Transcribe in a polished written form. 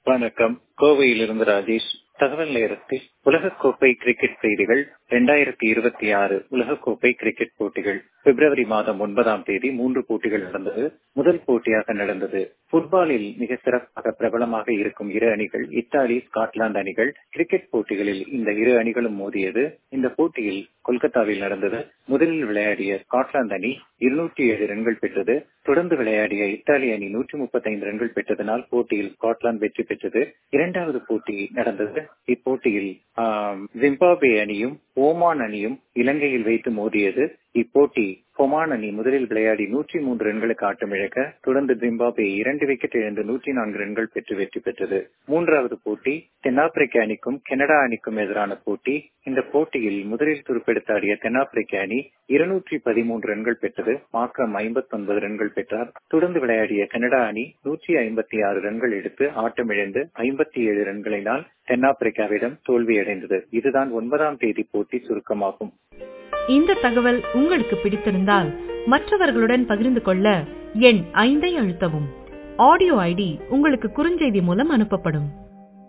வணக்கம். கோவையிலிருந்து ராஜேஷ். தகவல் நேரத்தில் உலகக்கோப்பை கிரிக்கெட் செய்திகள். 2026 உலகக்கோப்பை கிரிக்கெட் போட்டிகள் பிப்ரவரி மாதம் 9ஆம் தேதி 3 போட்டிகள் நடந்தது. முதல் போட்டியாக நடந்தது புட்பாலில் மிக சிறப்பாக பிரபலமாக இருக்கும் இரு அணிகள் இத்தாலி ஸ்காட்லாந்து அணிகள். கிரிக்கெட் போட்டிகளில் இந்த இரு அணிகளும் மோதியது. இந்த போட்டியில் கொல்கத்தாவில் நடந்தது. முதலில் விளையாடிய ஸ்காட்லாந்து அணி 207 ரன்கள் பெற்றது. தொடர்ந்து விளையாடிய இத்தாலி அணி 135 ரன்கள் பெற்றதனால் போட்டியில் ஸ்காட்லாந்து வெற்றி பெற்றது. இரண்டாவது போட்டி நடந்தது. இப்போட்டியில் ஜிம்பாப்வே அணியும் ஓமான் அணியும் இலங்கையில் வைத்து மோதியது. இப்போட்டி ஒமான் அணி முதலில் விளையாடி 103 ரன்களுக்கு ஆட்டமிழக்க, தொடர்ந்து ஜிம்பாப்வே 2 விக்கெட் இழந்து 104 ரன்கள் பெற்று வெற்றி பெற்றது. மூன்றாவது போட்டி தென்னாப்பிரிக்க அணிக்கும் கனடா அணிக்கும் எதிரான போட்டி. இந்த போட்டியில் முதலில் துருப்பெடுத்தாடிய தென்னாப்பிரிக்க அணி 213 ரன்கள் பெற்றது. மார்க்ரம் 59 ரன்கள் பெற்றார். தொடர்ந்து விளையாடிய கனடா அணி 156 ரன்கள் எடுத்து ஆட்டமிழந்து 57 ரன்களினால் தென்னாப்பிரிக்காவிடம் தோல்வியடைந்தது. இதுதான் 9ஆம் தேதி போட்டி சுருக்கமாகும். இந்த தகவல் உங்களுக்கு பிடித்திருந்தால் மற்றவர்களுடன் பகிர்ந்து கொள்ள எண் 5 அழுத்தவும். ஆடியோ ஐடி உங்களுக்கு குறுஞ்செய்தி மூலம் அனுப்பப்படும்.